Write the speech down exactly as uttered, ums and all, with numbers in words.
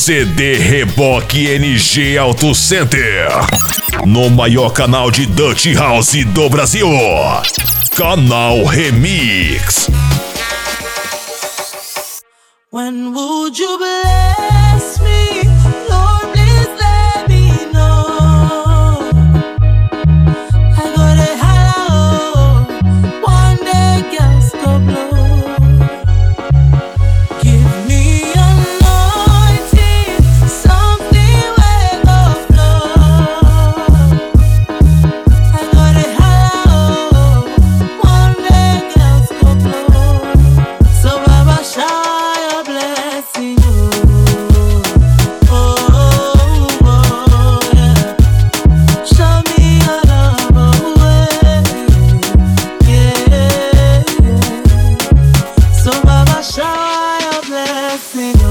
C D Reboque N G Auto Center. No maior canal de Dutch House do Brasil. Canal Remix. When would you bless me? Lord, please let me know. I got a hello. One day gas go blow. Give me anointing, something will go flow. I got a hello. One day gas go blow. So Baba shower blessing, oh, oh, oh, yeah. Show me your love, oh, yeah, yeah. So Baba shower blessing.